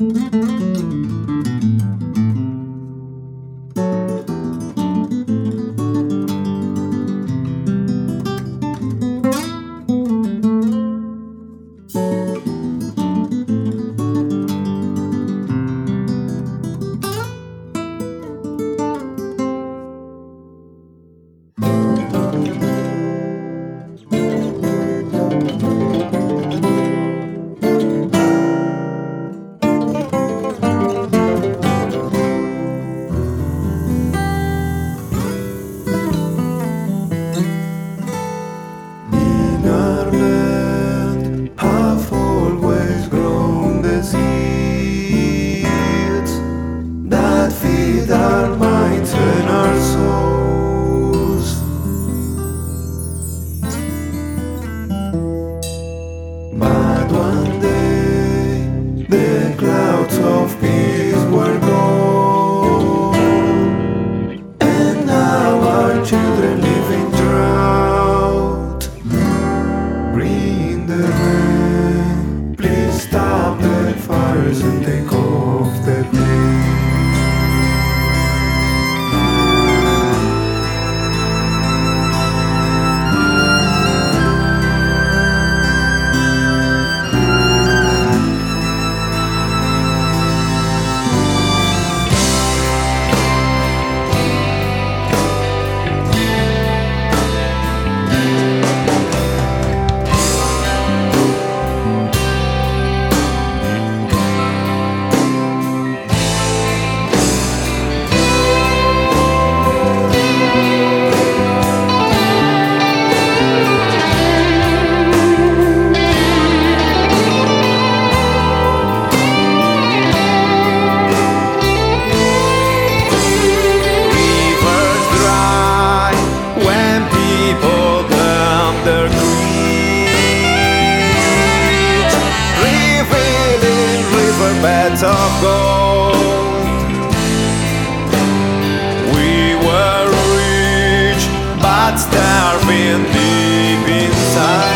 Our minds and our souls. But one day the clouds of peace were gone, and now our children live in drought. Bring the rain, please stop the fires and take off the pain. Beds of gold. We were rich, but starving deep inside.